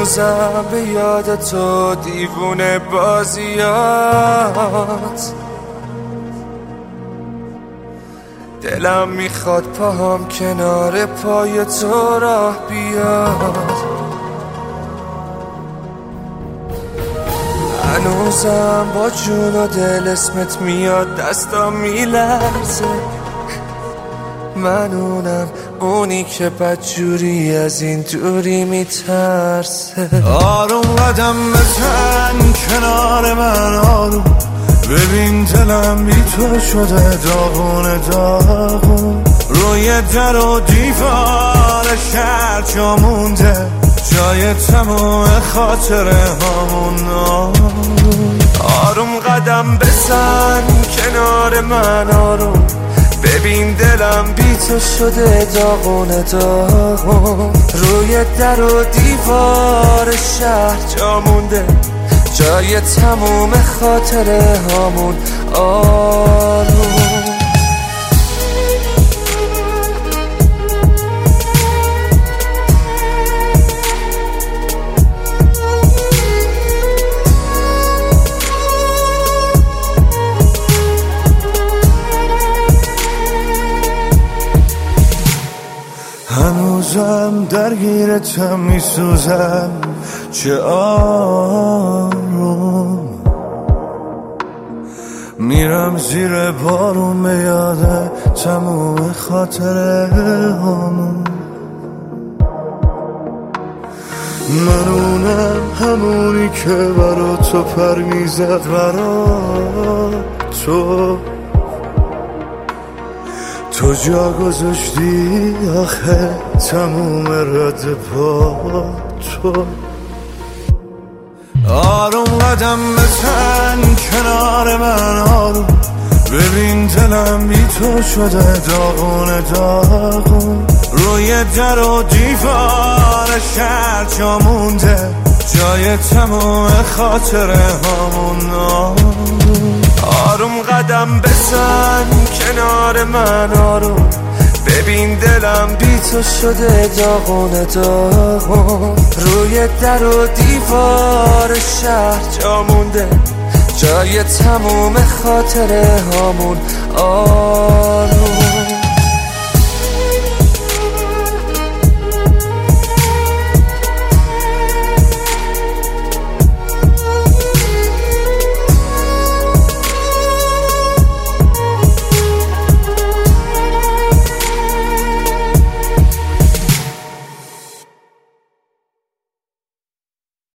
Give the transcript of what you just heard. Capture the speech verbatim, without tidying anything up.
هنوزم به یاد تو دیوونه بازیات. دلم میخواد پاهم کنار پای تو راه بیاد. هنوزم با جون و دل اسمت میاد، دستم میلرزه. من اونم اونی که بدجوری از این دوری میترسه. آروم قدم بزن کنار من آروم، ببین دلم بی تو شده داغون داغون. روی در و دیوار شهر جا مونده، جای تموم خاطره هامون. آروم قدم بزن کنار من آروم، ببین دلم بی تو شده داغون داغون. روی در و دیوار شهر جا مونده، جای تموم خاطره هامون. آروم هنوزم درگیرتم میسوزم، چه آروم میرم زیر بارون به یاد تموم خاطره همون. من اونم همونی که برا تو پر میزد، برا تو تو جا گذاشتی آخه تموم رد پا تو. آروم قدم بزن کنار من آروم، ببین دلم بی تو شده داغون داغون. روی در و دیوار شهر جا مونده، جای تموم خاطره هامون. آروم قدم بزن کنار من آروم، ببین دلم بی تو شده داغون داغون. روی در و دیوار شهر جا مونده، جای تموم خاطره هامون. آروم